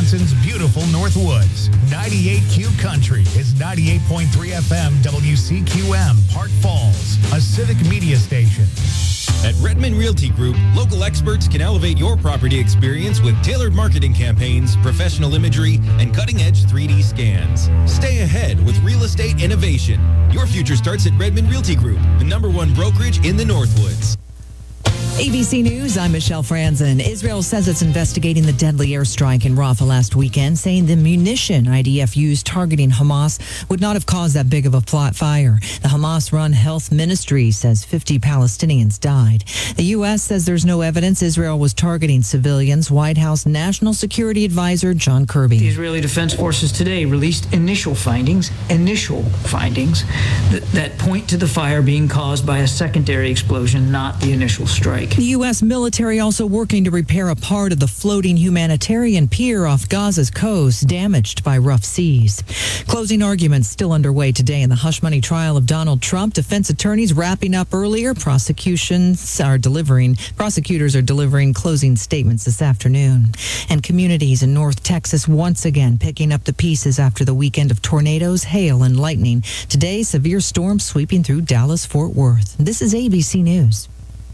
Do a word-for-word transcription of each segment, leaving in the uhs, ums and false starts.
Wisconsin's beautiful Northwoods. ninety-eight Q Country is ninety-eight point three F M W C Q M, Park Falls, a Civic Media station. At Redmond Realty Group, local experts can elevate your property experience with tailored marketing campaigns, professional imagery, and cutting-edge three D scans. Stay ahead with real estate innovation. Your future starts at Redmond Realty Group, the number one brokerage in the Northwoods. A B C News, I'm Michelle Franzen. Israel says it's investigating the deadly airstrike in Rafah last weekend, saying the munition I D F used targeting Hamas would not have caused that big of a plot fire. The Hamas-run health ministry says fifty Palestinians died. The U S says there's no evidence Israel was targeting civilians. White House National Security Advisor John Kirby. The Israeli Defense Forces today released initial findings, initial findings, that, that point to the fire being caused by a secondary explosion, not the initial strike. The U S military also working to repair a part of the floating humanitarian pier off Gaza's coast, damaged by rough seas. Closing arguments still underway today in the hush money trial of Donald Trump. Defense attorneys wrapping up earlier. Prosecutions are delivering, prosecutors are delivering closing statements this afternoon. And communities in North Texas once again picking up the pieces after the weekend of tornadoes, hail, and lightning. Today, severe storms sweeping through Dallas-Fort Worth. This is A B C News.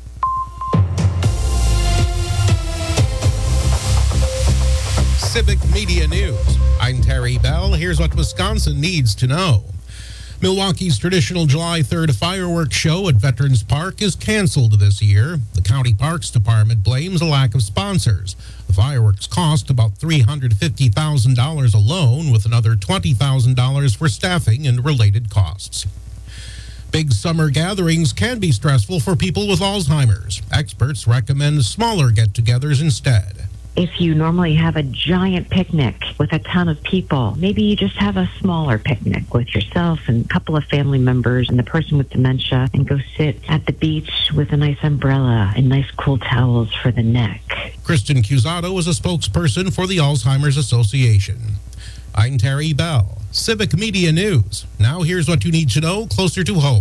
Civic Media News. I'm Terry Bell. Here's what Wisconsin needs to know. Milwaukee's traditional July third fireworks show at Veterans Park is canceled this year. The County Parks Department blames a lack of sponsors. The fireworks cost about three hundred fifty thousand dollars alone, with another twenty thousand dollars for staffing and related costs. Big summer gatherings can be stressful for people with Alzheimer's. Experts recommend smaller get-togethers instead. If you normally have a giant picnic with a ton of people, maybe you just have a smaller picnic with yourself and a couple of family members and the person with dementia, and go sit at the beach with a nice umbrella and nice cool towels for the neck. Kristen Cusato is a spokesperson for the Alzheimer's Association. I'm Terry Bell, Civic Media News. Now here's what you need to know closer to home.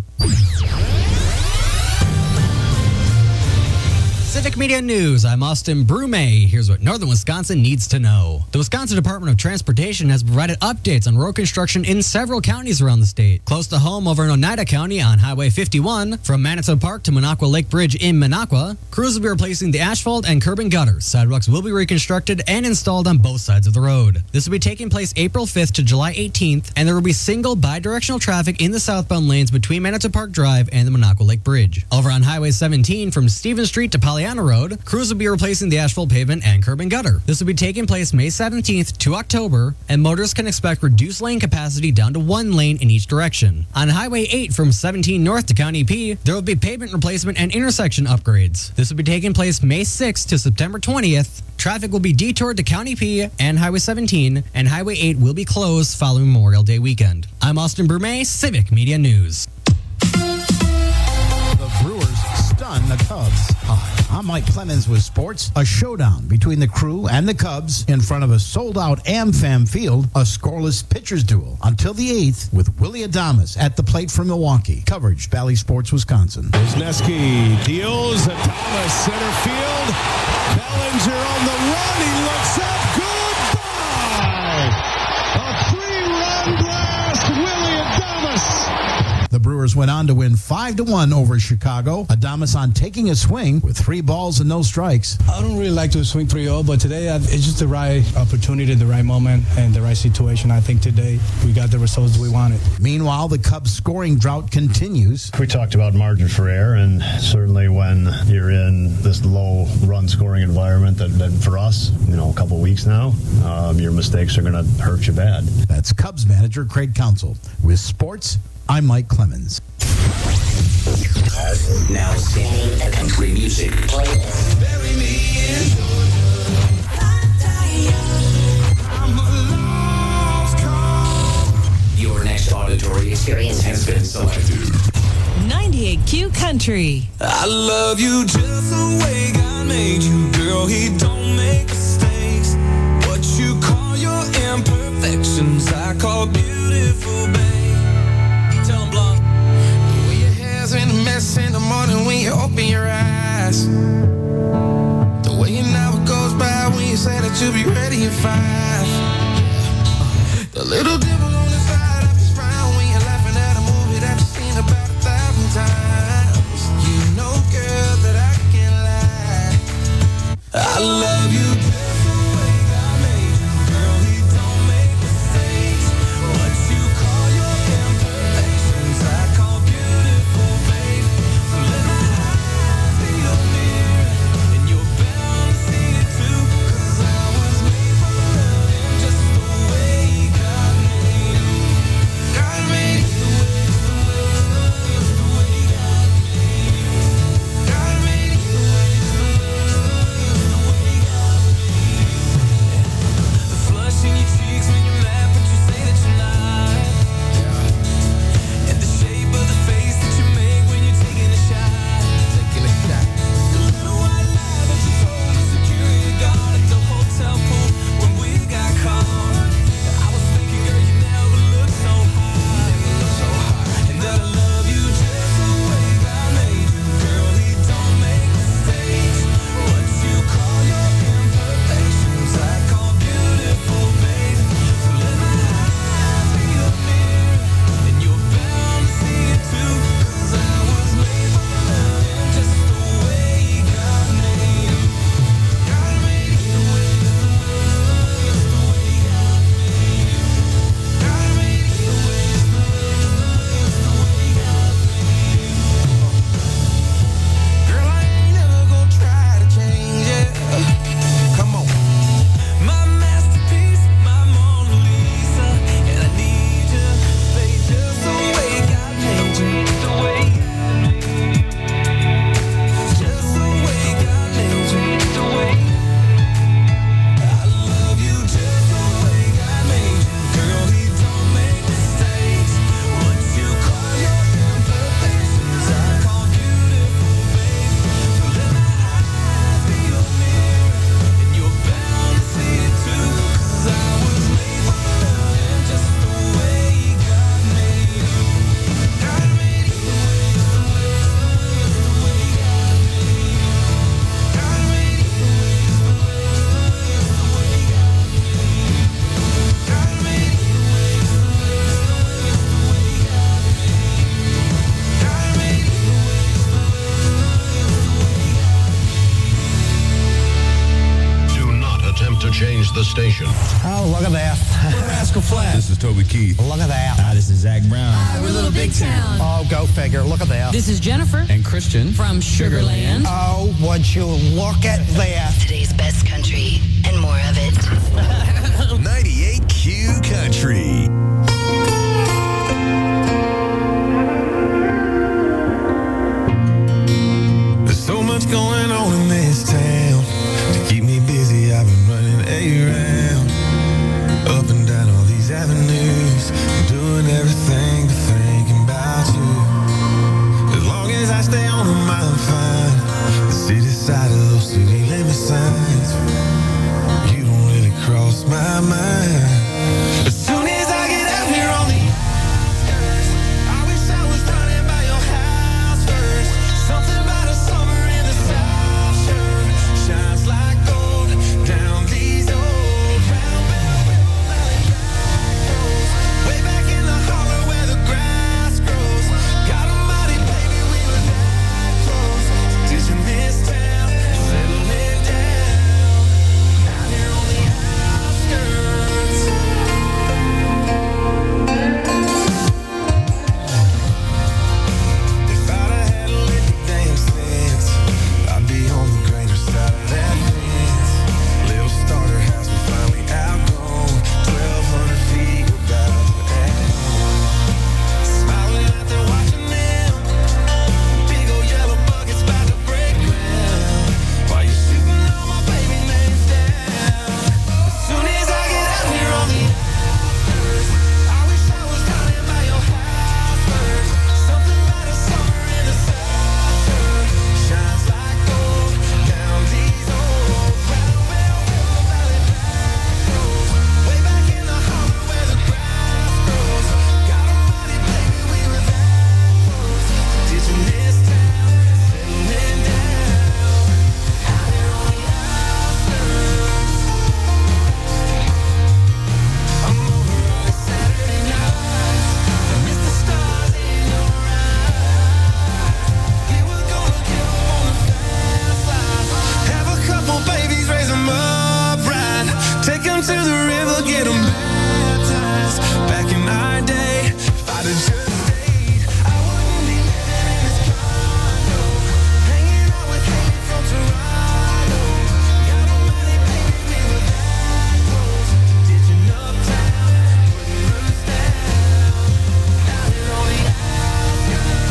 Civic Media News, I'm Austin Brumey. Here's what Northern Wisconsin needs to know. The Wisconsin Department of Transportation has provided updates on road construction in several counties around the state. Close to home over in Oneida County on Highway fifty-one, from Manitoba Park to Minocqua Lake Bridge in Minocqua, crews will be replacing the asphalt and curb and gutter. Sidewalks will be reconstructed and installed on both sides of the road. This will be taking place April fifth to July eighteenth, and there will be single bi-directional traffic in the southbound lanes between Manitoba Park Drive and the Minocqua Lake Bridge. Over on Highway seventeen, from Stevens Street to Pollyanna Road, crews will be replacing the asphalt pavement and curb and gutter. This will be taking place May seventeenth to October, and motorists can expect reduced lane capacity down to one lane in each direction. On Highway eight, from seventeen north to County P, there will be pavement replacement and intersection upgrades. This will be taking place May sixth to September twentieth. Traffic will be detoured to County P and Highway seventeen, and Highway eight will be closed following Memorial Day weekend. I'm Austin Brumey, Civic Media News. The Brewers stun the Cubs. Hi, I'm Mike Clemens with sports. A showdown between the Crew and the Cubs in front of a sold-out AmFam field, a scoreless pitchers duel until the eighth with Willie Adames at the plate from Milwaukee. Coverage, Valley Sports, Wisconsin. Wisniewski deals, Adames center field. Bellinger on the run, he looks up, goodbye! A three-run blast, Willie Adames. The Brewers went on to win five to one over Chicago. Adames on taking a swing with three balls and no strikes. I don't really like to swing three oh, but today it's just the right opportunity, the right moment, and the right situation. I think today we got the results we wanted. Meanwhile, the Cubs' scoring drought continues. We talked about margin for error, and certainly when you're in this low run scoring environment that, that for us, you know, a couple weeks now, um, your mistakes are going to hurt you bad. That's Cubs manager Craig Counsell. With sports, I'm Mike Clemens. Now singing the country music playlist. Bury me in your next auditory experience has been selected. ninety-eight Q Country. I love you just the way God made you, girl. He don't make mistakes. What you call your imperfections, I call beautiful, babe. Tell him, Blonde. The way your hair's in a mess in the morning when you open your eyes. The way an hour goes by when you you say that you'll be ready in five. The little dimple on the side of his frown when you're laughing at a movie that you've seen about a thousand times. You know, girl, that I can't lie. I love you just the way God made you, girl. He don't make mistakes. What you call your imperfections, I call beautiful, babe. So let my eyes be your mirror, and you're bound to see it too. 'Cause I was made for loving just the way God made you. God made you the way, the way, the way God made you. God made you the way, the way, the way God made you. The flush in your cheeks when you're mad, but you say that you're not. And the shape of the face that you make when you're taking a shot. Taking a shot. The little white lie that you told the security guard at the hotel pool when we got caught. I was thinking, girl, you never look so hot. You look so hot. And that I love you just the way God made you, girl. He don't make mistakes. What you call your imperfections, I call beautiful, babe. So let my eyes be your mirror, and you're bound to see it too. 'Cause I was made for loving just the way God made you. God made you the way, the way, the way God made you. God made you the way, the way, the way God made you. Girl, I ain't never gonna try to change it. Come on. My masterpiece, my Mona Lisa, and I need you, babe, just the way God made you, the way God made you, just the way God made you, the way. I love you just the way God made you, girl. He don't make mistakes. What you call your imperfections, I call beautiful, babe. So let my eyes be your mirror, and you're bound to see it too. 'Cause I was made for loving just the way God made you. God made you the way, the way, the way God made you. God made you the way, the way, the way God made you. God made you the way, the way, the way God made you. God made you the way, the way, the way God made you. Do not attempt to change the station. Oh, look at that. Rascal Flatts. This is Toby Keith. Look at that. Hi, this is Zach Brown. Hi, we're Little Big Town. Oh, go figure. Look at that. This is Jennifer And Christian. from Sugarland. Oh, would you look at that? Today's best country and more of it. ninety-eight Q Country. There's so much going on in this town. To keep me busy, I've been running around, up and down all these avenues, doing everything but thinking about you. As long as I stay on them, I'm fine. The city side of those city limit signs, you don't really cross my mind. As soon as I get out here on the outskirts, I wish I was running by your house first. Something about a summer in the South Shore shines like gold down these old round-bound Willow Valley back roads. Way back in the hollow where the grass grows. God almighty, baby, we were that close. Ditching this town, settling down out here on the outskirts. river, get them baptized. Back in our day, if I'd have just stayed, I wouldn't be living in this condo, hanging out with Hank from Toronto. Got on money, painted me with afros, ditching uptown, putting roots down, down here on the outskirts.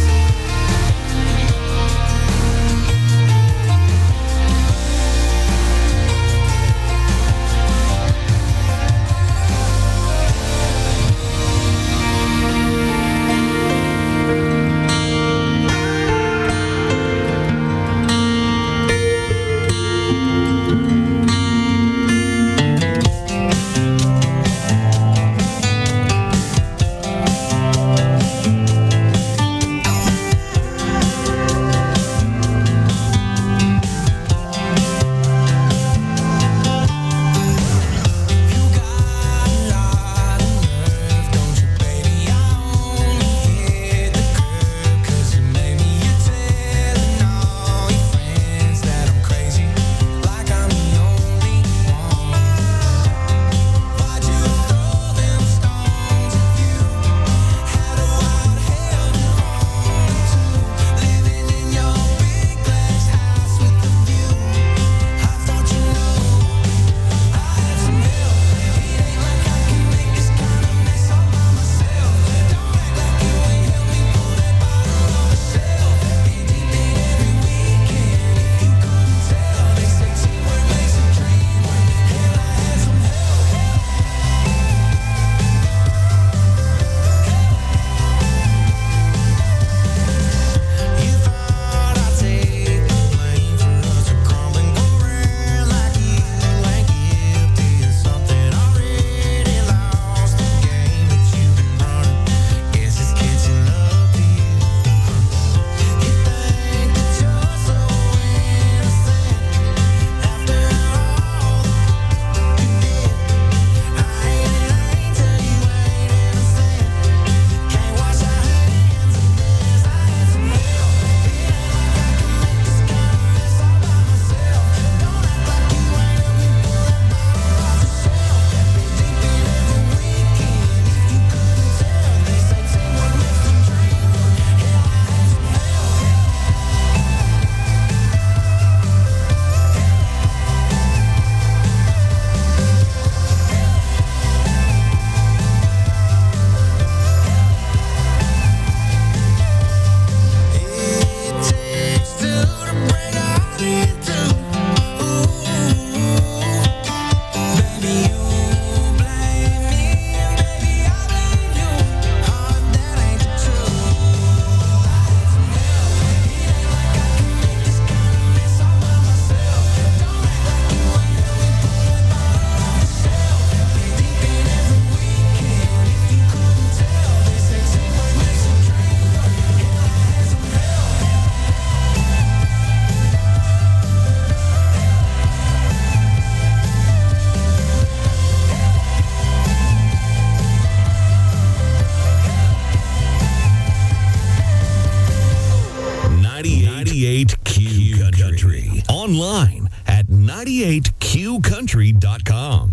ninety-eight Q Country. Online at ninety-eight Q country dot com.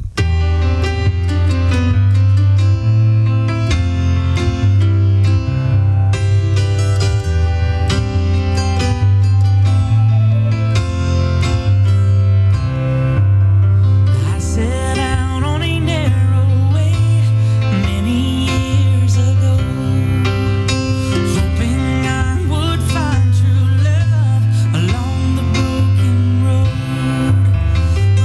Along the broken road,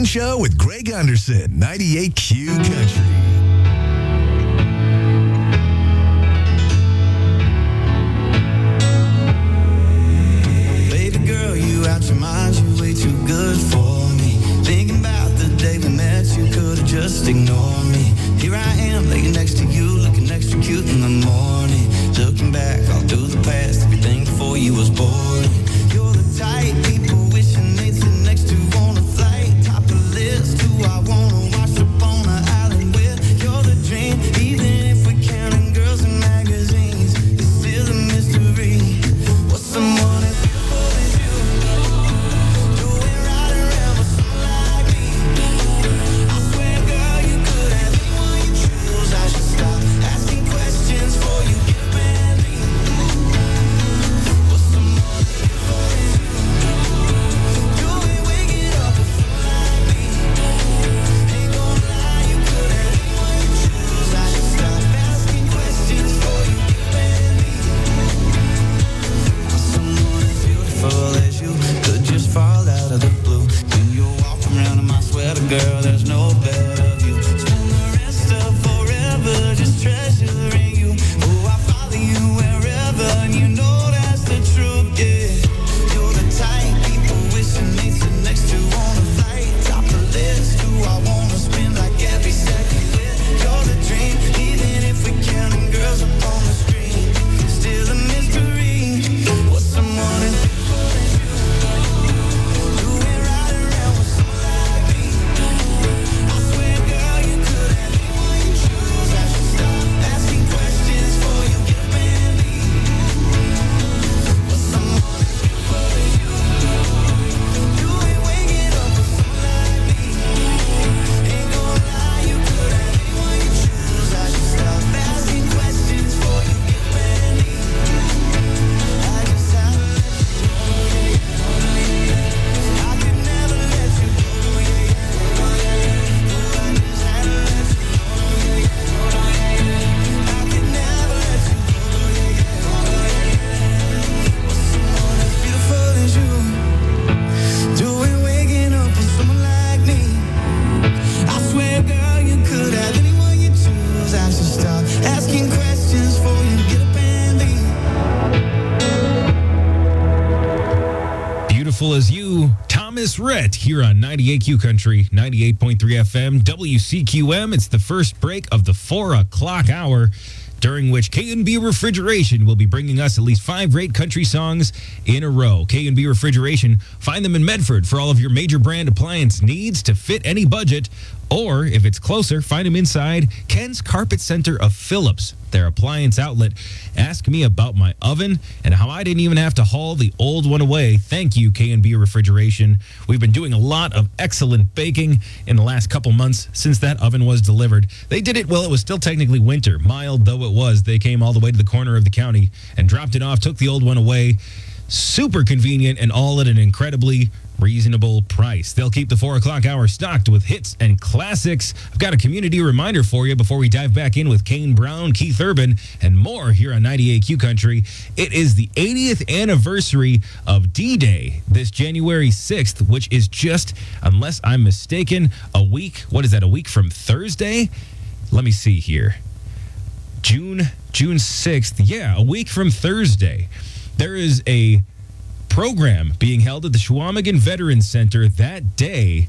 Show with Greg Anderson, ninety-eight Q Country. Baby girl, you out your mind, you way too good for me. Thinking about the day we met, you could've just ignored me. Here I am, laying next to you, looking extra cute in the morning. Looking back all through the past, everything before you was boring. You're the type people wishing they'd sit next to on a flight. Top of the list, who I wanna wash up on an island with. You're the dream, even if we're counting girls in magazines. It's still a mystery. What's someone as beautiful as you doing right around with someone like me? I swear, girl, you could have anyone you choose. I should stop asking questions before you get up and leave. What's someone as beautiful as you doing waking up with someone like me? Ain't gonna lie, you could have anyone you choose. I should stop asking questions before you get up and leave. Someone as beautiful as you could just fall out of the blue. Do you walk around and I swear to girl, there's no better view. Spend the rest of forever just treasuring you. Oh, I follow you wherever, and you know that's the truth, yeah. You're the type people wishing they sit next to on a flight. Top of the list, who I wanna spend like every second with. You're the dream, even if we're counting girls up on the screen. Still a mystery. What's someone as beautiful as you doing right around with someone like me? I swear, girl, you could have anyone you choose. I should stop asking questions before you get up and leave. What's someone as beautiful as you doing waking up with someone like me? Ain't gonna lie, you could have anyone you choose. I should stop asking questions before you get up and leave. I just had to let you go, yeah, yeah. I could never let you go, yeah, yeah. Oh, I just had to let you go, yeah, yeah. I could never let you go, yeah, yeah. What's someone as beautiful as you doing waking up with someone like me? I swear, girl, you could have anyone you choose. I should stop asking questions before you get up and leave. Beautiful as you, Thomas Rhett, here on ninety-eight Q Country, ninety-eight point three F M, W C Q M. It's the first break of the four o'clock hour, during which K and B Refrigeration will be bringing us at least five great country songs in a row. K and B Refrigeration, find them in Medford for all of your major brand appliance needs to fit any budget. Or, if it's closer, find them inside Ken's Carpet Center of Phillips, their appliance outlet. Ask me about my oven and how I didn't even have to haul the old one away. Thank you, K and B Refrigeration. We've been doing a lot of excellent baking in the last couple months since that oven was delivered. They did it while it was still technically winter. Mild though it was, they came all the way to the corner of the county and dropped it off, took the old one away. Super convenient and all at an incredibly reasonable price. They'll keep the four o'clock hour stocked with hits and classics. I've got a community reminder for you before we dive back in with Kane Brown, Keith Urban, and more here on ninety-eight Q Country. It is the eightieth anniversary of D-Day this January sixth, which is just, unless I'm mistaken, a week. What is that, a week from Thursday? Let me see here. June, June sixth. Yeah, a week from Thursday. There is a program being held at the Chequamegon Veterans Center that day,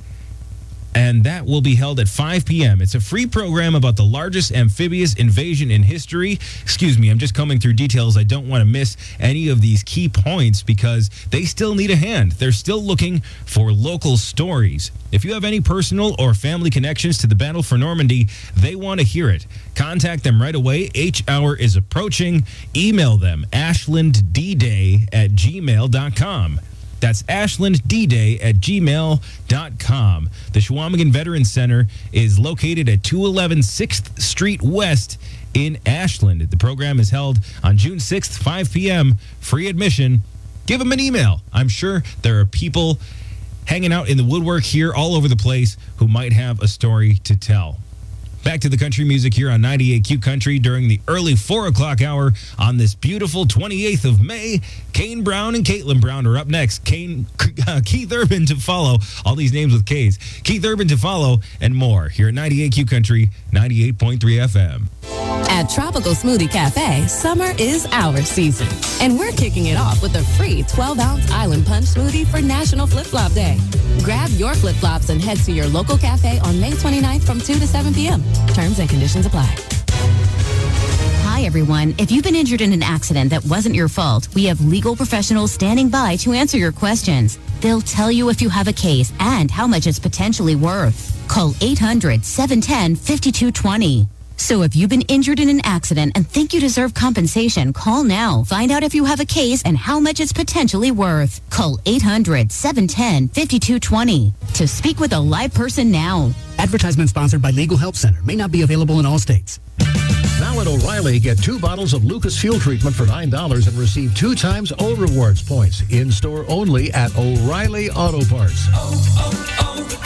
and that will be held at five p.m. It's a free program about the largest amphibious invasion in history. Excuse me, I'm just combing through details. I don't want to miss any of these key points because they still need a hand. They're still looking for local stories. If you have any personal or family connections to the Battle for Normandy, they want to hear it. Contact them right away. H hour is approaching. Email them, ashlanddday at gmail dot com. That's ashlanddday at gmail dot com. The Chequamegon Veterans Center is located at two eleven sixth Street West in Ashland. The program is held on June sixth, five p.m., free admission. Give them an email. I'm sure there are people hanging out in the woodwork here all over the place who might have a story to tell. Back to the country music here on ninety-eight Q Country during the early four o'clock hour on this beautiful twenty-eighth of May. Kane Brown and Caitlin Brown are up next. Kane, uh, Keith Urban to follow. All these names with K's. Keith Urban to follow and more here at ninety-eight Q Country, ninety-eight point three F M. At Tropical Smoothie Cafe, summer is our season. And we're kicking it off with a free twelve-ounce Island Punch smoothie for National Flip Flop Day. Grab your flip-flops and head to your local cafe on May twenty-ninth from two to seven p.m. Terms and conditions apply. Hi, everyone. If you've been injured in an accident that wasn't your fault, we have legal professionals standing by to answer your questions. They'll tell you if you have a case and how much it's potentially worth. Call eight hundred, seven one zero, five two two zero. So if you've been injured in an accident and think you deserve compensation, call now. Find out if you have a case and how much it's potentially worth. Call eight hundred, seven one zero, five two two zero to speak with a live person now. Advertisement sponsored by Legal Help Center. May not be available in all states. Now at O'Reilly, get two bottles of Lucas Fuel Treatment for nine dollars and receive two times O Rewards points. In-store only at O'Reilly Auto Parts. Oh,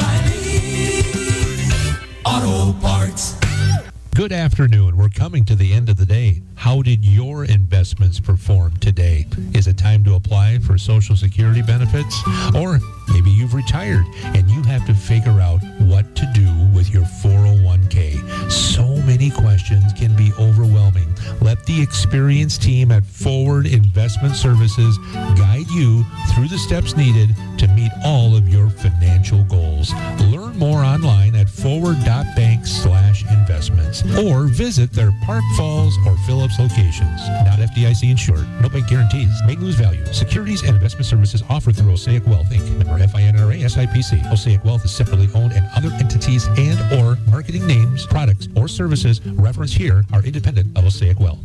oh, oh, O'Reilly Auto Parts. Good afternoon. We're coming to the end of the day. How did your investments perform today? Is it time to apply for Social Security benefits? Or maybe you've retired and you have to figure out what to do with your four oh one k. So many questions can be overwhelming. Let the experienced team at Forward Investment Services guide you through the steps needed to meet all of your financial goals. Learn more online at forward.bank slash investments or visit their Park Falls or Phillips locations. Not F D I C insured. No bank guarantees. May lose value. Securities and investment services offered through Osaic Wealth, Incorporated. Member F I N R A S I P C. Osaic Wealth is separately owned, and other entities and or marketing names, products, or services referenced here are independent of Osaic Wealth.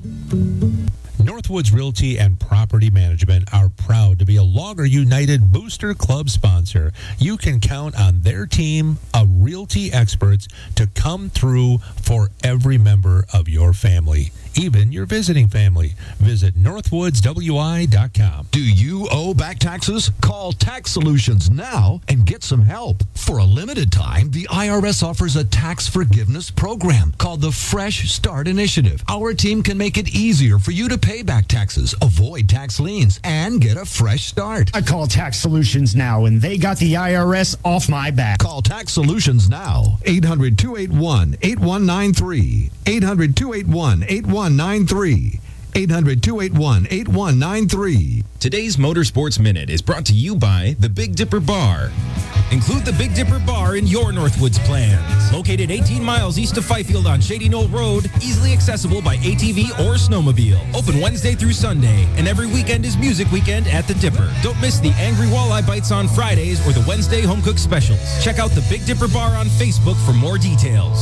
Northwoods Realty and Property Management are proud to be a Logger United Booster Club sponsor. You can count on their team of realty experts to come through for every member of your family, even your visiting family. Visit northwoods w i dot com. Do you owe back taxes? Call Tax Solutions now and get some help. For a limited time, the I R S offers a tax forgiveness program called the Fresh Start Initiative. Our team can make it easier for you to pay back taxes, avoid tax liens, and get a fresh start. I call Tax Solutions now, and they got the I R S off my back. Call Tax Solutions now. eight hundred, two eight one, eight one nine three. eight hundred, two eight one, eight one nine three. eight hundred, two eight one, eight one nine three. Today's Motorsports Minute is brought to you by the Big Dipper Bar. Include the Big Dipper Bar in your Northwoods plans. Located eighteen miles east of Fifield on Shady Knoll Road, easily accessible by A T V or snowmobile. Open Wednesday through Sunday, and every weekend is Music Weekend at the Dipper. Don't miss the Angry Walleye Bites on Fridays or the Wednesday Home Cook Specials. Check out the Big Dipper Bar on Facebook for more details.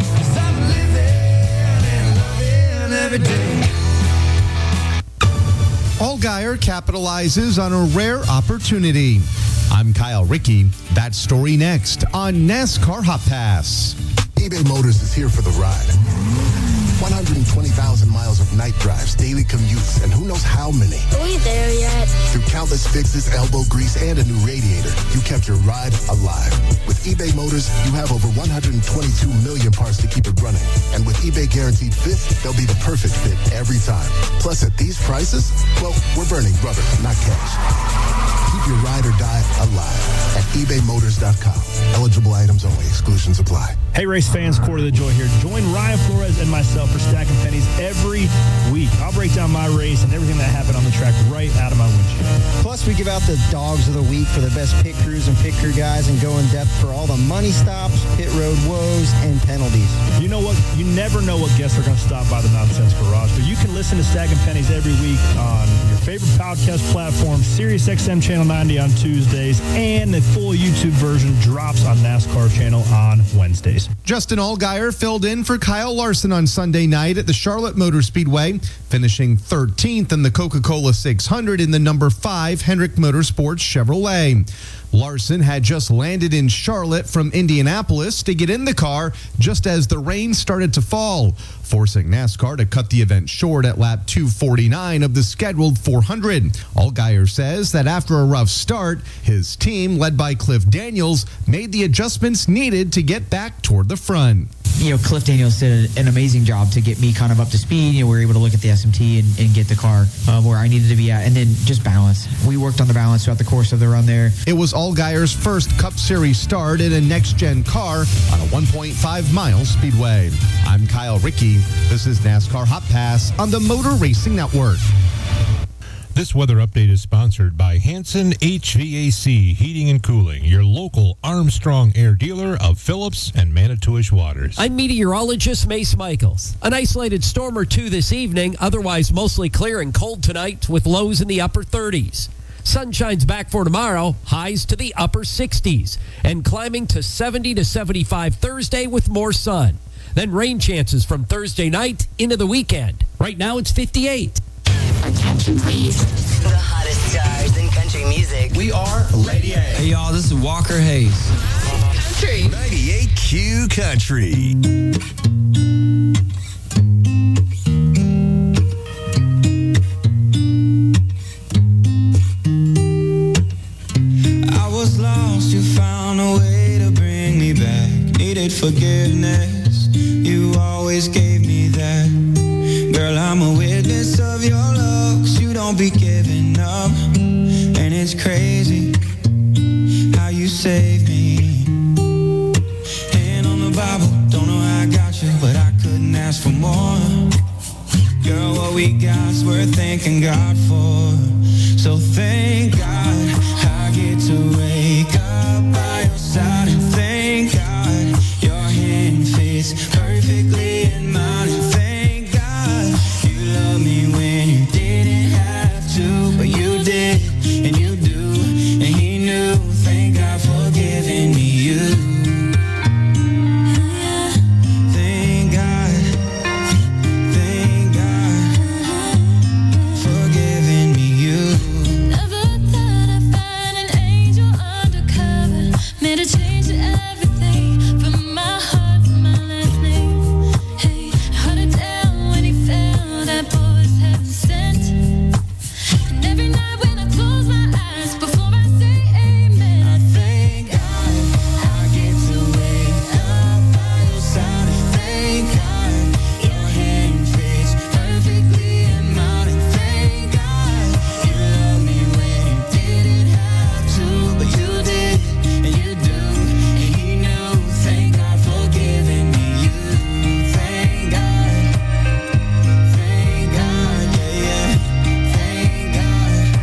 Allgaier capitalizes on a rare opportunity. I'm Kyle Rickey. That story next on NASCAR Hot Pass. eBay Motors is here for the ride. one hundred twenty thousand miles of night drives, daily commutes, and who knows how many. Are we there yet? Through countless fixes, elbow grease, and a new radiator, you kept your ride alive. With eBay Motors, you have over one hundred twenty-two million parts to keep it running. And with eBay Guaranteed Fit, they'll be the perfect fit every time. Plus, at these prices, well, we're burning rubber, not cash. Keep your ride or die alive at ebay motors dot com. Eligible items only. Exclusions apply. Hey, race fans, Quarter of the Joy here. Join Ryan Flores and myself for Stacking Pennies every week. I'll break down my race and everything that happened on the track right out of my windshield. Plus, we give out the Dogs of the Week for the best pit crews and pit crew guys and go in depth for all the money stops, pit road woes, and penalties. You know what? You never know what guests are going to stop by the Nonsense Garage, but you can listen to Stacking Pennies every week on your favorite podcast platform, Sirius X M Channel ninety on Tuesdays, and the full YouTube version drops on NASCAR Channel on Wednesdays. Justin Allgaier filled in for Kyle Larson on Sunday night at the Charlotte Motor Speedway, finishing thirteenth in the Coca-Cola six hundred in the number five Hendrick Motorsports Chevrolet. Larson had just landed in Charlotte from Indianapolis to get in the car just as the rain started to fall, forcing NASCAR to cut the event short at lap two forty-nine of the scheduled four hundred. Allgaier says that after a rough start, his team, led by Cliff Daniels, made the adjustments needed to get back toward the front. you know, Cliff Daniels did an amazing job to get me kind of up to speed. You know, we were able to look at the S M T and, and get the car uh, where I needed to be at. And then just balance. We worked on the balance throughout the course of the run there. It was Allgaier's first Cup Series start in a next-gen car on a one point five mile speedway. I'm Kyle Rickey. This is NASCAR Hot Pass on the Motor Racing Network. This weather update is sponsored by Hanson H V A C Heating and Cooling, your local Armstrong Air dealer of Phillips and Manitowish Waters. I'm meteorologist Mace Michaels. An isolated storm or two this evening, otherwise mostly clear and cold tonight with lows in the upper thirties. Sunshine's back for tomorrow, highs to the upper sixties, and climbing to seventy to seventy-five Thursday with more sun. Then rain chances from Thursday night into the weekend. Right now it's fifty-eight. Attention, please. The hottest stars in country music. We are Lady A. Hey, y'all, this is Walker Hayes. Country. ninety-eight Q Country. I was lost, you found a way to bring me back. Needed forgiveness, you always gave me that. Girl, I'm a witness of your love, 'cause you don't be giving up. And it's crazy how you saved me. Hand on the Bible, don't know how I got you, but I couldn't ask for more. Girl, what we got's worth thanking God for. So thank God I get to wake up by your side, and thank God your hand fits perfectly in mine, and thank God you love me when you didn't have to, but you did, and you do, and he knew. Thank God for giving me you. Thank God, thank God for giving me you. Never thought I'd find an angel undercover. Made a change to everything from my heart to my last name. Hey, held it down when he fell. That boy was heaven sent. And every night when I close my eyes, before I say amen, I thank God I get to wake up by your side, and thank God your hand fits perfectly in mine, and thank God you love me when you didn't have to, but you did, and you do, and he knew. Thank God for giving me you. Thank God, thank God, yeah, yeah, thank God.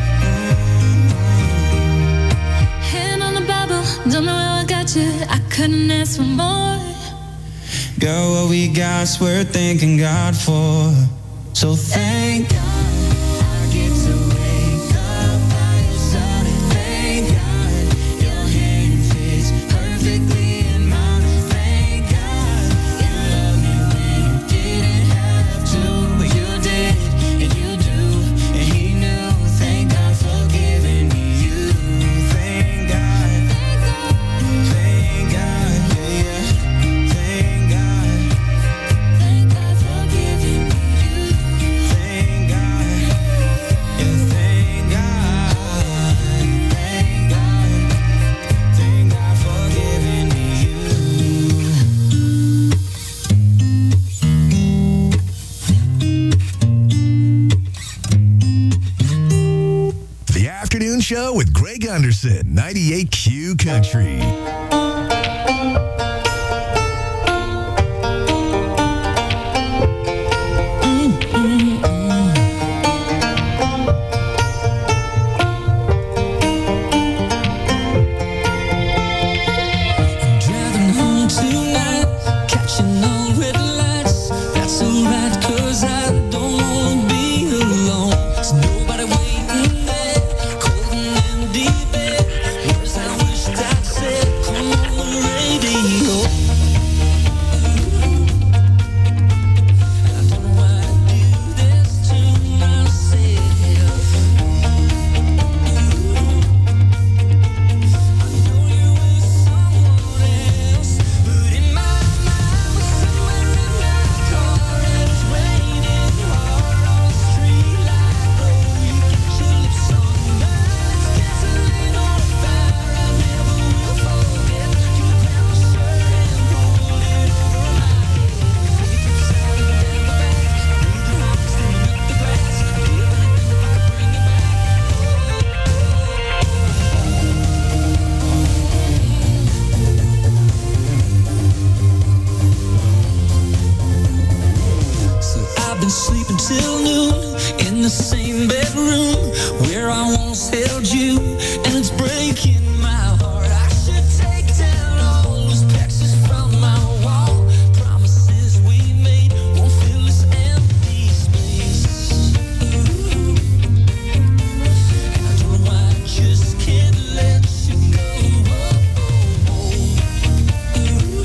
hand on the Bible. Don't know how I got you. I couldn't ask for more. Girl, what we got's worth thanking God for. So thank God I get to wake up by your side, and thank God your hand fits perfectly in mine, and thank God you love me when you didn't have to, but you did, and you do, and he knew. Thank God for giving me you. Thank God, thank God, yeah, yeah, thank God. Thank God for giving me you. Thank God, yeah, thank God, thank God, thank God for giving me The Afternoon Show with Greg Anderson, ninety-eight Q Country. Driving home tonight, catching all red lights. That's alright, 'cause I don't wanna be alone. There's nobody waiting there, cold and empty bed. Words I wished I'd said, come in the same bedroom where I once held you, and it's breaking my heart. I should take down all those pictures from my wall. Promises we made won't fill this empty space. Ooh. And I don't know why I just can't let you go. Oh, oh, oh.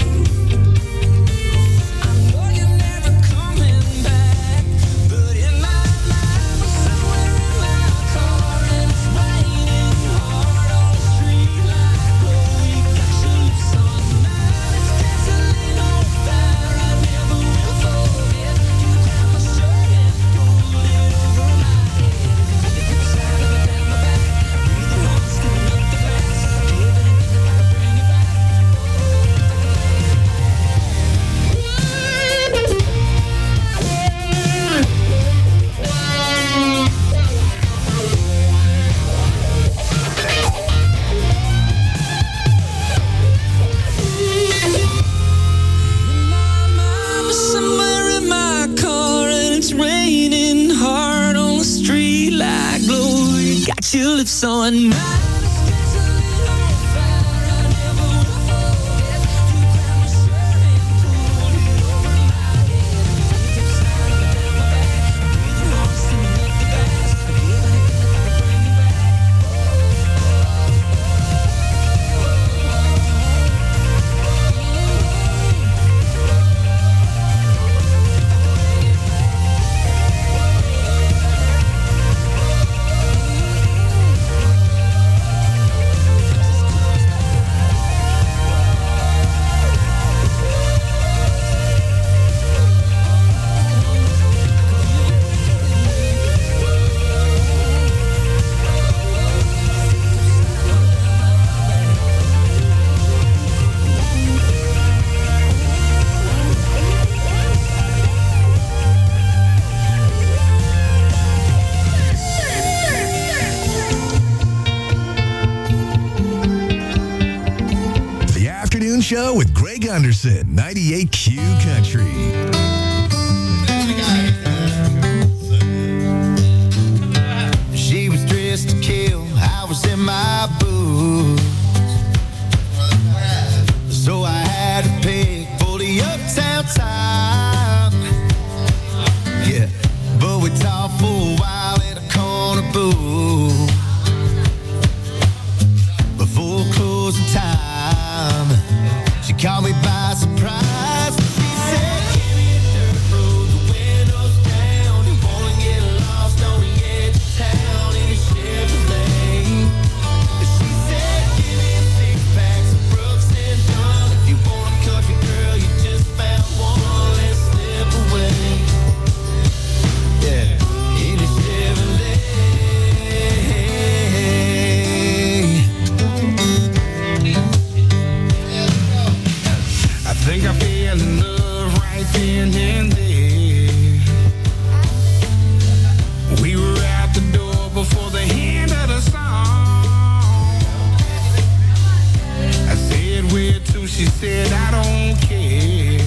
Ooh. I know you're never coming back, but in my mind, we're somewhere in my car, and it's raining hard on the street like glowing. Got your lips on mine, it's gasoline on fire. I never will forget. You grab my shirt and pull it over my head. If it's out of it down my back, breathe the warmth, skin up the glass. Give it anything if I could bring you back. I'm somewhere in my car, and it's raining hard on the street like glory. Got your lips on mine. The Afternoon Show with Greg Gunderson, ninety-eight Q Country. She was dressed to kill, I was in my boots. So I had to pick for the uptown time. Yeah, but we talked for a while in a corner booth. Before closing time, she caught me by surprise. She said, give me a dirt road, the windows down. You wanna get lost on the edge of town in a Chevrolet. She said, give me a six pack, some Brooks and Dunn. If you want a country girl, you just found one, let's slip away. Yeah, in a Chevrolet. I think I fell in love right then and there. We were out the door before the end of the song. I said, where to? She said, I don't care.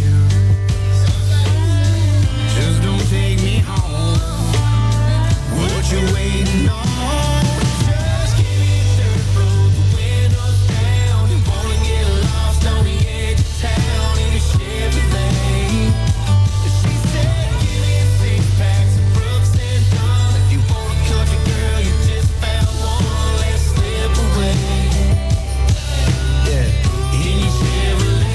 Just don't take me home. What you waiting on? Just give me a dirt road, the windows down. You wanna get lost on the edge of town in a Chevrolet. She said, give me a six pack, some Brooks and Dunn. If you want a country girl, you just found one, let's slip away. Yeah, in your Chevrolet.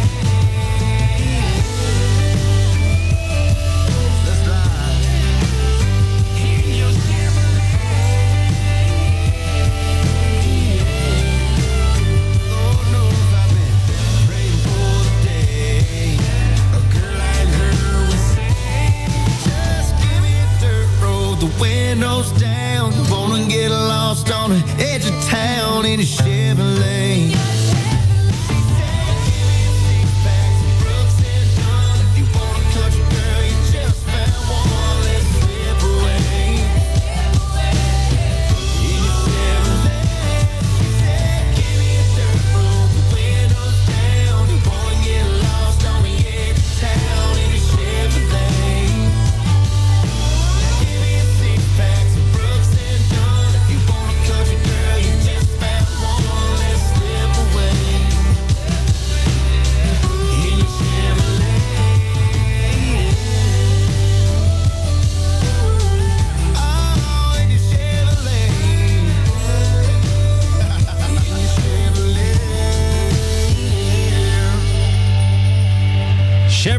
Let's ride. In your Chevrolet. Lord knows I've been praying for the day a girl like her would say, just give me a dirt road, the windows down. Wanna get lost on the edge of town in a Chevrolet. She said, give me a six pack, some Brooks and Dunn. If you want a country girl, you just found one, let's slip away. In your Chevrolet. She said, give me a dirt road, the windows down. You wanna get lost on the edge of town in a Chevrolet. Give me a six pack,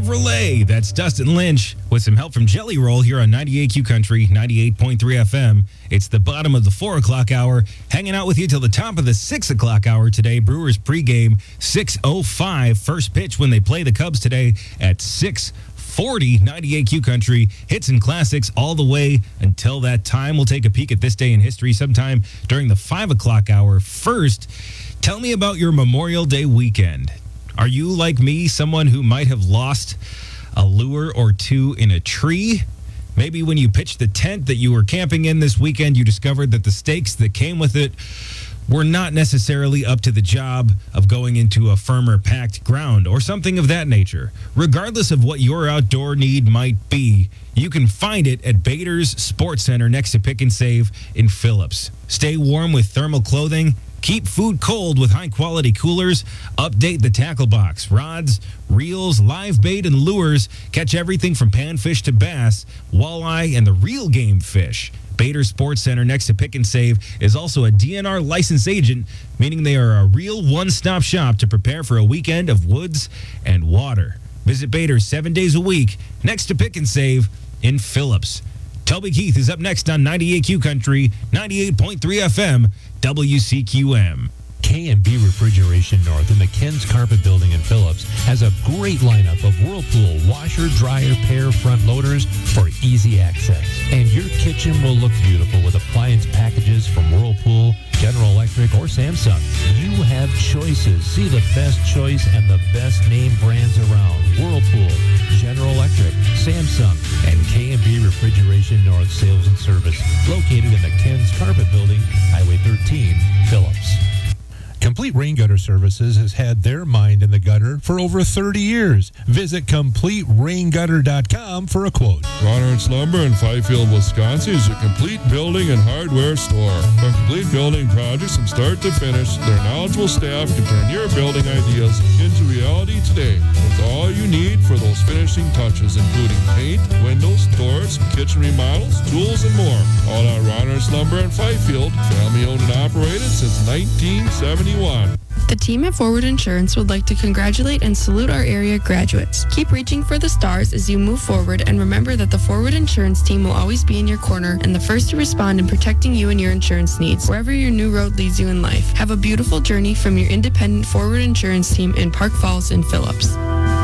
Chevrolet. That's Dustin Lynch with some help from Jelly Roll here on ninety-eight Q Country, ninety-eight point three F M. It's the bottom of the four o'clock hour. Hanging out with you till the top of the six o'clock hour today. Brewers pregame, six oh five. First pitch when they play the Cubs today at six forty. ninety-eight Q Country, hits and classics all the way until that time. We'll take a peek at this day in history sometime during the five o'clock hour. First, tell me about your Memorial Day weekend. Are you, like me, someone who might have lost a lure or two in a tree? Maybe when you pitched the tent that you were camping in this weekend, you discovered that the stakes that came with it were not necessarily up to the job of going into a firmer packed ground or something of that nature. Regardless of what your outdoor need might be, you can find it at Bader's Sports Center next to Pick and Save in Phillips. Stay warm with thermal clothing. Keep food cold with high-quality coolers. Update the tackle box. Rods, reels, live bait, and lures. Catch everything from panfish to bass, walleye, and the real game fish. Bader Sports Center next to Pick and Save is also a D N R licensed agent, meaning they are a real one-stop shop to prepare for a weekend of woods and water. Visit Bader seven days a week next to Pick and Save in Phillips. Toby Keith is up next on ninety-eight Q Country, ninety-eight point three F M, W C Q M. K and B Refrigeration North in the Ken's Carpet Building in Phillips has a great lineup of Whirlpool washer, dryer, pair, front loaders for easy access. And your kitchen will look beautiful with appliance packages from Whirlpool, General Electric, or Samsung. You have choices. See the best choice and the best name brands around. Whirlpool, General Electric, Samsung, and K and B Refrigeration North Sales and Service, located in the Ken's Carpet Building, Highway thirteen, Phillips. Complete Rain Gutter Services has had their mind in the gutter for over thirty years. Visit complete rain gutter dot com for a quote. Ronard's Lumber in Fifield, Wisconsin is your complete building and hardware store. From complete building projects from start to finish, their knowledgeable staff can turn your building ideas into reality today with all you need for those finishing touches, including paint, windows, doors, kitchen remodels, tools, and more. All at Ronard's Lumber in Fifield, family owned and operated since nineteen seventy-one. The team at Forward Insurance would like to congratulate and salute our area graduates. Keep reaching for the stars as you move forward, and remember that the Forward Insurance team will always be in your corner and the first to respond in protecting you and your insurance needs, wherever your new road leads you in life. Have a beautiful journey from your independent Forward Insurance team in Park Falls and Phillips.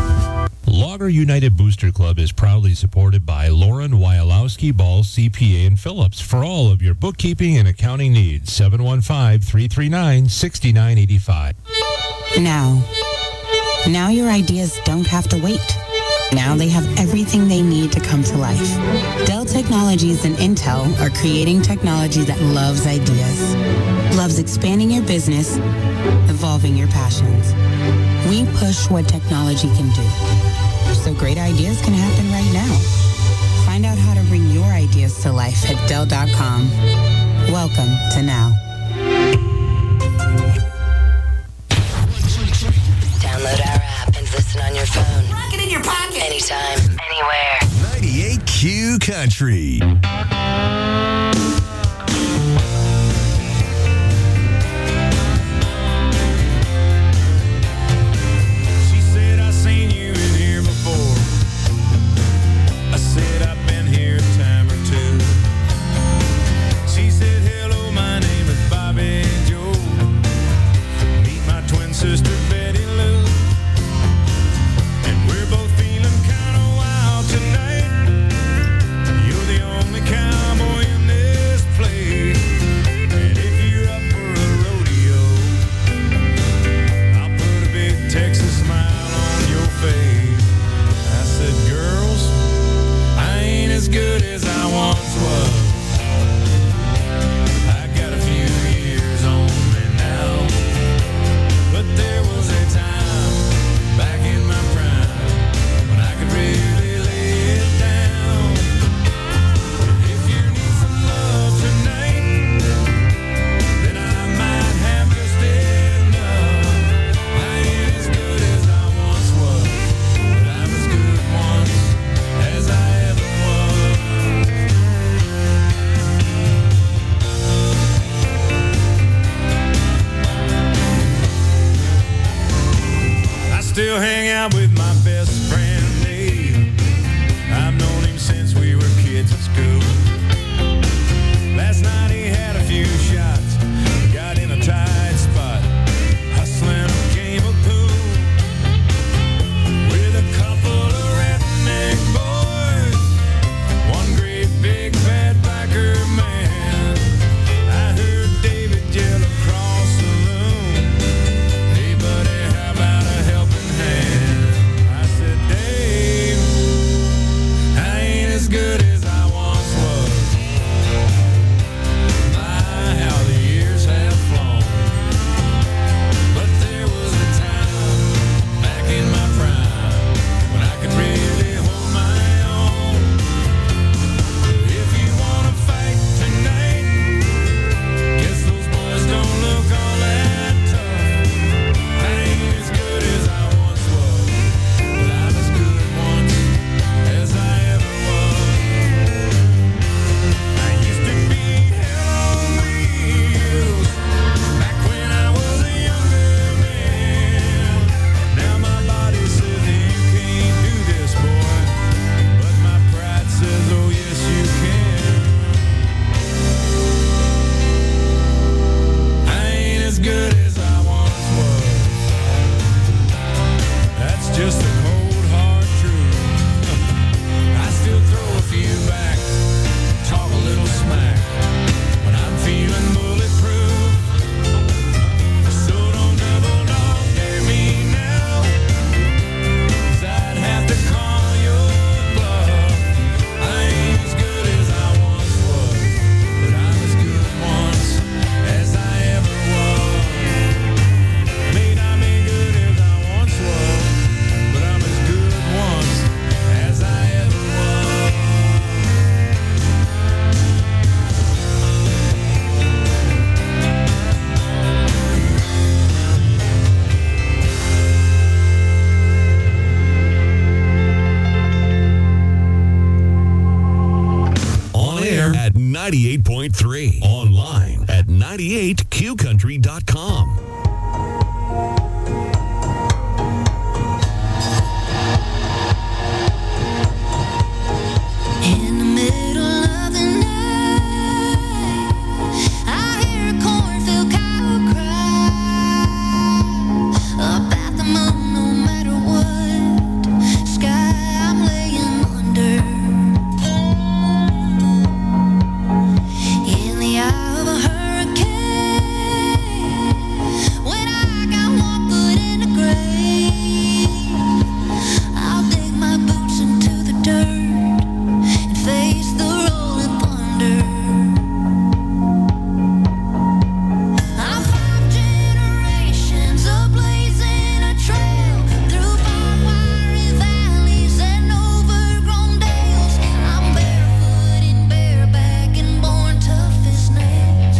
Logger United Booster Club is proudly supported by Lauren Wyalowski Ball C P A in Phillips for all of your bookkeeping and accounting needs. seven one five, three three nine, six nine eight five. Now. Now your ideas don't have to wait. Now they have everything they need to come to life. Dell Technologies and Intel are creating technology that loves ideas, loves expanding your business, evolving your passions. We push what technology can do, so great ideas can happen right now. Find out how to bring your ideas to life at Dell dot com. Welcome to Now. Download our app and listen on your phone. Lock it in your pocket. Anytime, anywhere. ninety-eight Q Country. Sister Betty Lou, and we're both feeling kind of wild tonight. You're the only cowboy in ninety-eight point three. Online at ninety-eight q country dot com. In the middle of the night, I hear a cornfield cow cry about the moon. No matter what sky I'm laying under, in the eye of a hurricane, when I got one foot in the grave, I'll dig my boots into the dirt and face the rolling thunder. I'm five generations of blazing a trail through barbed wire valleys and overgrown dales. I'm barefoot and bareback and born tough as nails.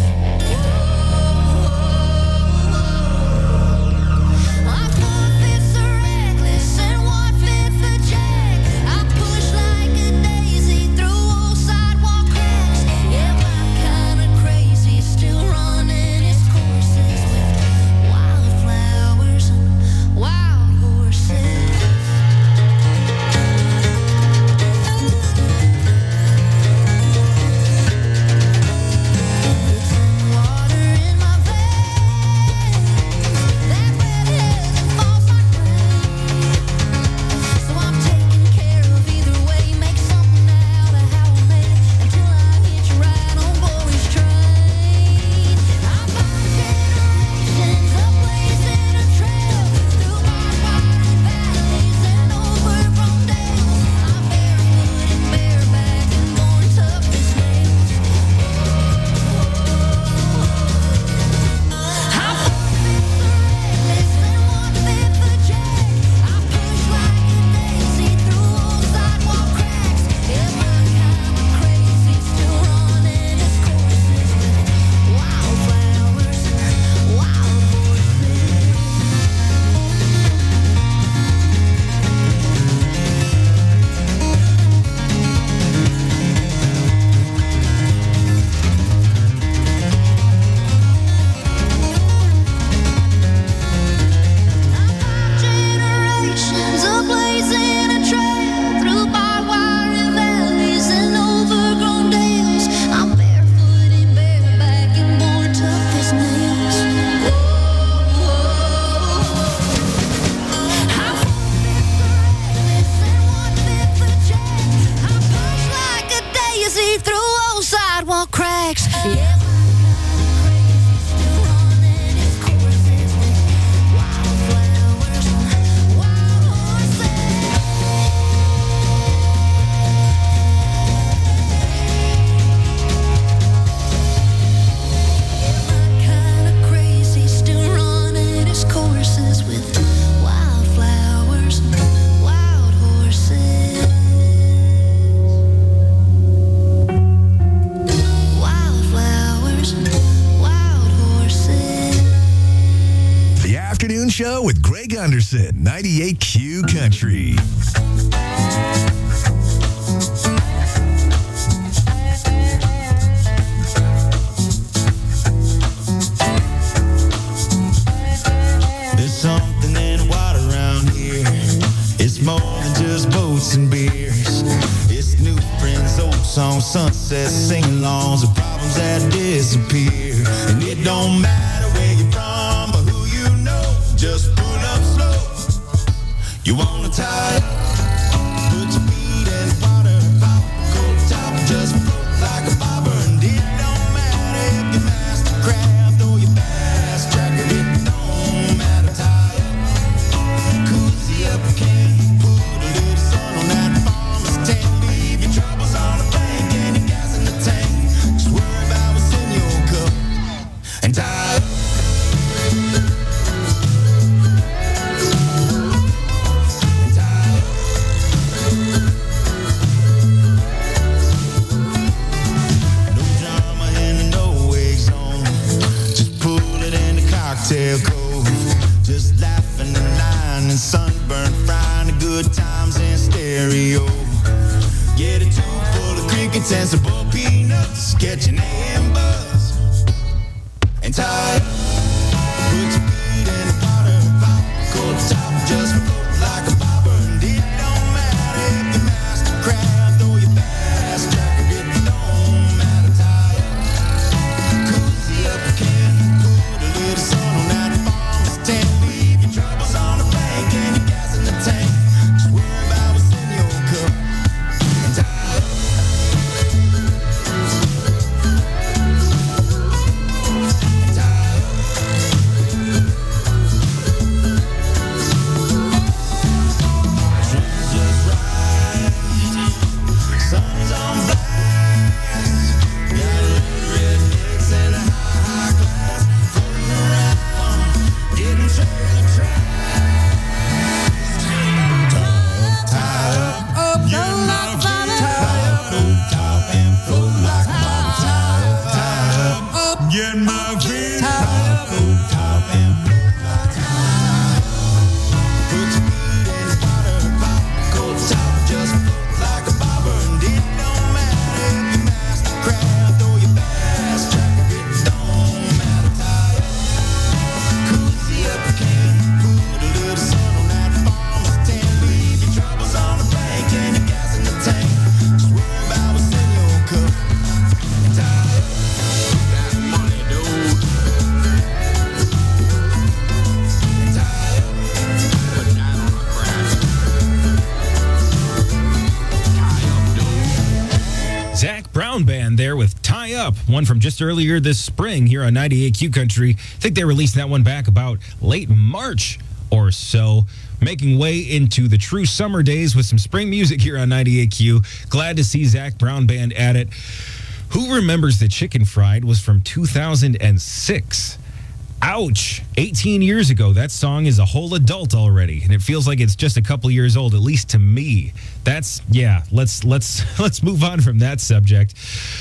I'm one fit for reckless and one fit for jack. I push like a daisy through old sidewalk cracks. Yeah, my kind of crazy, still running its courses with wildflowers and wild horses. Water in my veins, that red heaven falls like rain. So I'm taking care of either way, make something out of how I made it until I hitch a ride on Boy's train. I'm five generations of blazing a trail through barbed wire valleys and overgrown dales. I'm barefoot and bareback and born tough as nails. I'm one fit for reckless and one fit for jack. I push like a daisy through old sidewalk cracks. Yeah, my kind of crazy, still running its courses with wildflowers and wild horses. Generations of blazing a trail through barbed wire valleys and overgrown dales. I'm barefoot and bareback and born tough as nails. I'm one fit for reckless and one fit for jack. I push like a daisy through old sidewalk cracks. Yeah, my kind of crazy, still running its courses with wildflowers and wild horses. My kind of crazy, still running its courses with wildflowers and wild horses. Wildflowers and wild horses. The Afternoon Show with Greg Anderson, ninety-eight Q Country. There's something in the water around here. It's more than just boats and beers. It's new friends, old songs, sunsets, sing-alongs, and problems that disappear. And it don't matter where you're from or who you know. Just pull up slow. You wanna tie up, put your feet in the water, pop a cold top, just float like a bobber. And it don't matter if you master craft or you fast track it. It don't matter, tie up, cozy up a can, put a little sun on that farmer's tent, leave your troubles on the bank and your gas in the tank. Just worry about what's in your cup and tie up. Cocktail Cove, just laughing and lying and sunburn, frying the good times in stereo. Get a tube full of creek and sweets and some bull peanuts, catch an and buzz, and tie up. Put your feet in the water, pop, cold top, just float like a bobber. And it don't matter if you're mastercraft or you're fast tracker, it don't matter, tie up. Cozy up again, put a little sun on that farmer's tent. Leave your troubles on the bank and your gas in the tank. Just worry about what's in your cup and tie up. Get my feet top, top and put your feet in the water, pop, cold top, just float like a bobber. And it don't matter if you're mastercraft or you're fast tracker, it don't matter, tie up. Cozy up again, put a little sun on that farmer's tent. Leave your troubles on the bank and your gas in the tank. Just worry about what's in your cup and tie up. Zach Brown Band there with Tie Up, one from just earlier this spring here on ninety-eight Q Country. I think they released that one back about late March or so, making way into the true summer days with some spring music here on ninety-eight Q. Glad to see Zach Brown Band at it. Who remembers that Chicken Fried was from two thousand six? Ouch. eighteen years ago, that song is a whole adult already, and it feels like it's just a couple years old, at least to me. That's, yeah, let's let's let's move on from that subject.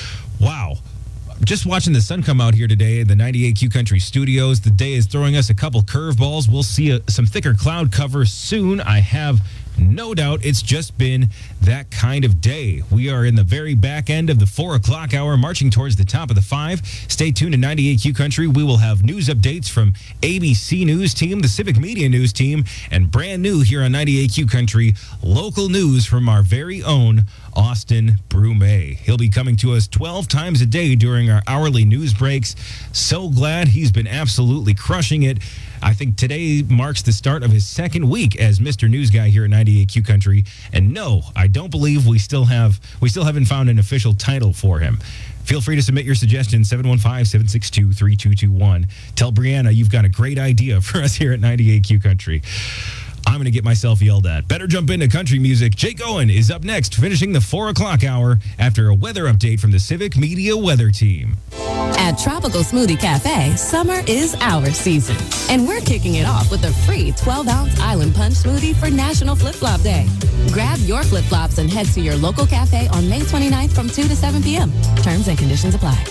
Wow. Just watching the sun come out here today in the ninety-eight Q Country studios. The day is throwing us a couple curveballs. We'll see a, some thicker cloud cover soon. I have no doubt it's just been that kind of day. We are in the very back end of the four o'clock hour, marching towards the top of the five. Stay tuned to ninety-eight Q Country. We will have news updates from A B C News Team, the Civic Media News Team, and brand new here on ninety-eight Q Country, local news from our very own Austin Brume. He'll be coming to us twelve times a day during our hourly news breaks. So glad he's been absolutely crushing it. I think today marks the start of his second week as Mister News Guy here at ninety-eight Q Country. And no, I don't believe we still have we still haven't found an official title for him. Feel free to submit your suggestions, seven one five, seven six two, three two two one. Tell Brianna you've got a great idea for us here at ninety-eight Q Country. I'm going to get myself yelled at. Better jump into country music. Jake Owen is up next, finishing the four o'clock hour after a weather update from the Civic Media Weather Team. At Tropical Smoothie Cafe, summer is our season. And we're kicking it off with a free twelve ounce Island Punch smoothie for National Flip Flop Day. Grab your flip flops and head to your local cafe on May twenty-ninth from two to seven p.m. Terms and conditions apply.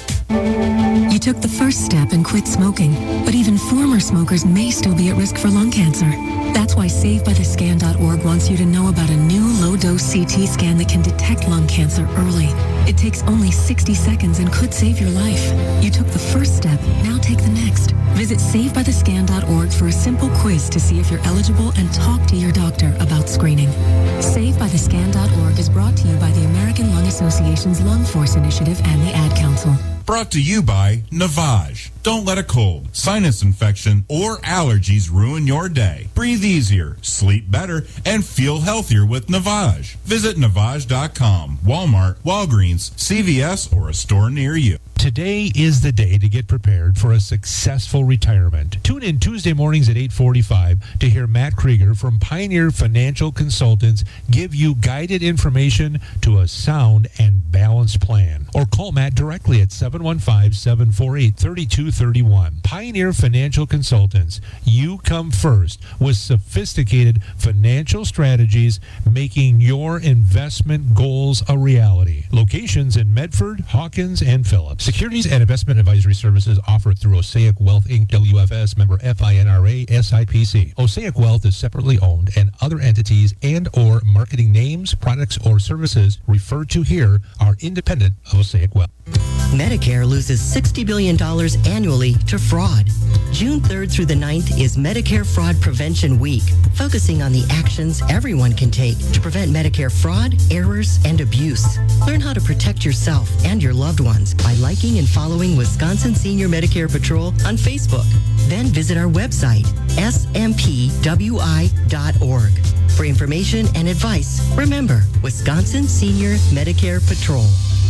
You took the first step and quit smoking, but even former smokers may still be at risk for lung cancer. That's why Save By The Scan dot org wants you to know about a new low-dose C T scan that can detect lung cancer early. It takes only sixty seconds and could save your life. You took the first step, now take the next. Visit Save By The Scan dot org for a simple quiz to see if you're eligible and talk to your doctor about screening. Save By The Scan dot org is brought to you by the American Lung Association's Lung Force Initiative and the Ad Council. Brought to you by Navage. Don't let a cold, sinus infection, or allergies ruin your day. Breathe easier, sleep better, and feel healthier with Navage. Visit Navage dot com, Walmart, Walgreens, C V S, or a store near you. Today is the day to get prepared for a successful retirement. Tune in Tuesday mornings at eight forty-five to hear Matt Krieger from Pioneer Financial Consultants give you guided information to a sound and balanced plan. Or call Matt directly at seven one five, seven four eight, three two three one. Pioneer Financial Consultants. You come first with sophisticated financial strategies, making your investment goals a reality. Locations in Medford, Hawkins, and Phillips. Securities and investment advisory services offered through Osaic Wealth Incorporated. W F S member FINRA S I P C. Osaic Wealth is separately owned, and other entities and or marketing names, products, or services referred to here are independent of Osaic Wealth. Medicare loses sixty billion dollars annually to fraud. June third through the ninth is Medicare Fraud Prevention Week, focusing on the actions everyone can take to prevent Medicare fraud, errors, and abuse. Learn how to protect yourself and your loved ones by liking and following Wisconsin Senior Medicare Patrol on Facebook. Then visit our website, S M P W I dot org. For information and advice, remember Wisconsin Senior Medicare Patrol.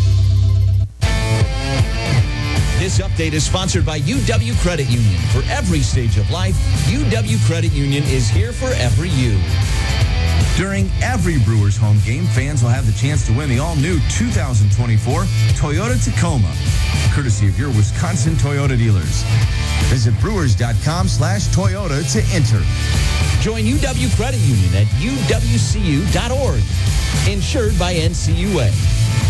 This update is sponsored by U W Credit Union. For every stage of life, U W Credit Union is here for every you. During every Brewers home game, fans will have the chance to win the all-new two thousand twenty-four Toyota Tacoma, courtesy of your Wisconsin Toyota dealers. Visit brewers.com slash Toyota to enter. Join U W Credit Union at U W C U dot org. Insured by N C U A.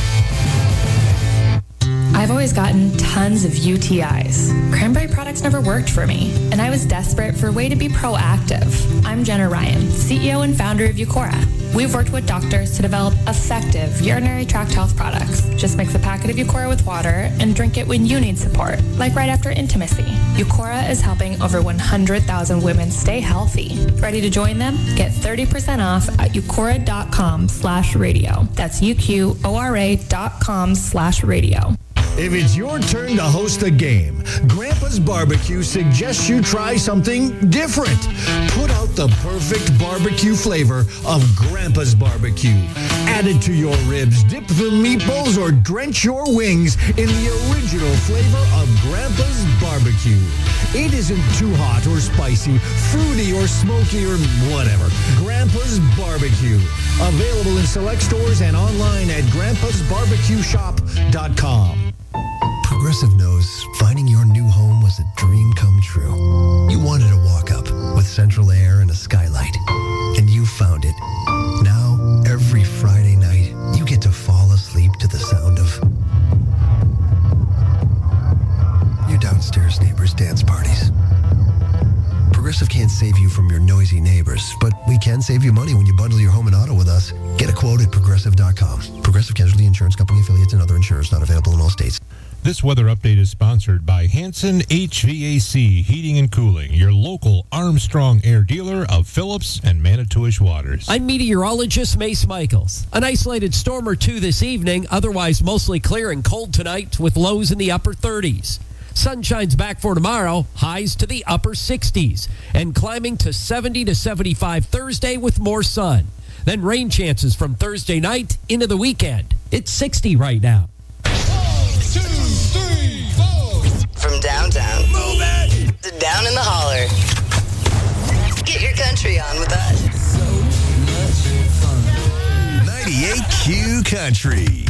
I've always gotten tons of U T Is. Cranberry products never worked for me, and I was desperate for a way to be proactive. I'm Jenna Ryan, C E O and founder of Eucora. We've worked with doctors to develop effective urinary tract health products. Just mix a packet of Eucora with water and drink it when you need support, like right after intimacy. Eucora is helping over one hundred thousand women stay healthy. Ready to join them? Get thirty percent off at eucora.com slash radio. That's U-Q-O-R-A dot com slash radio. If it's your turn to host a game, Grandpa's Barbecue suggests you try something different. Put out the perfect barbecue flavor of Grandpa's Barbecue. Add it to your ribs, dip the meatballs, or drench your wings in the original flavor of Grandpa's Barbecue. It isn't too hot or spicy, fruity or smoky or whatever. Grandpa's Barbecue. Available in select stores and online at grandpas barbecue shop dot com. Progressive knows finding your new home was a dream come true. You wanted to walk up with central air and a skylight, and you found it. Now, every Friday night, you get to fall asleep to the sound of your downstairs neighbors' dance parties. Progressive can't save you from your noisy neighbors, but we can save you money when you bundle your home and auto with us. Get a quote at progressive dot com. Progressive Casualty Insurance Company affiliates and other insurers not available in all states. This weather update is sponsored by Hanson H V A C Heating and Cooling, your local Armstrong Air dealer of Phillips and Manitowish Waters. I'm meteorologist Mace Michaels. An isolated storm or two this evening, otherwise mostly clear and cold tonight with lows in the upper thirties. Sunshine's back for tomorrow, highs to the upper sixties, and climbing to seventy to seventy-five Thursday with more sun. Then rain chances from Thursday night into the weekend. It's sixty right now. Two, three, four. From downtown Move it. to down in the holler. Get your country on with us. ninety-eight Q Country.